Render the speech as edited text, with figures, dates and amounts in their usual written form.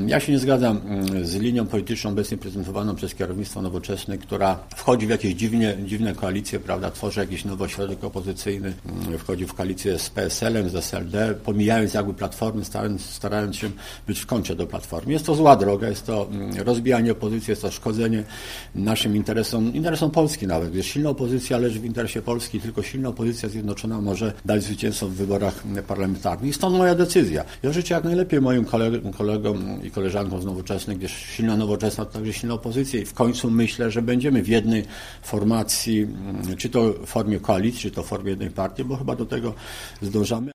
Ja się nie zgadzam z linią polityczną obecnie prezentowaną przez kierownictwo Nowoczesnej, która wchodzi w jakieś dziwne koalicje, prawda, tworzy jakiś nowy ośrodek opozycyjny, wchodzi w koalicję z PSL-em, z SLD, pomijając jakby Platformy, starając się być w kącie do Platformy. Jest to zła droga, jest to rozbijanie opozycji, jest to szkodzenie naszym interesom Polski nawet, gdyż silna opozycja leży w interesie Polski, tylko silna opozycja zjednoczona może dać zwycięstwo w wyborach parlamentarnych. I stąd moja decyzja. Ja życzę jak najlepiej moim kolegom i koleżankom z Nowoczesnej, gdyż silna Nowoczesna to także silna opozycja i w końcu myślę, że będziemy w jednej formacji, czy to w formie koalicji, czy to w formie jednej partii, bo chyba do tego zdążamy.